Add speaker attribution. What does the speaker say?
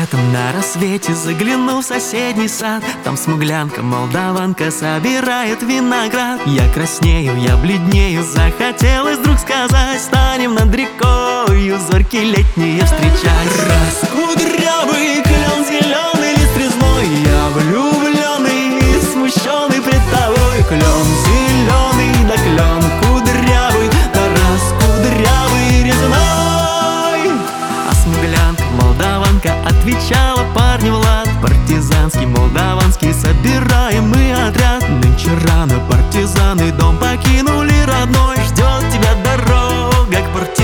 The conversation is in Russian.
Speaker 1: Летом на рассвете загляну в соседний сад. Там смуглянка, молдаванка собирает виноград. Я краснею, я бледнею, захотелось вдруг сказать: станем над рекою зорьки летние встречать. Раз кудрявый клен, зеленый лист резной, я влюбленный, смущенный пред тобой. Клен зеленый, да клен кудрявый, да раз кудрявый резной. А смуглянка, молдаванка отвечала парню в лад: партизанский, молдаванский, собираем мы отряд. Нынче рано партизаны дом покинули родной, ждет тебя дорога к партизанам.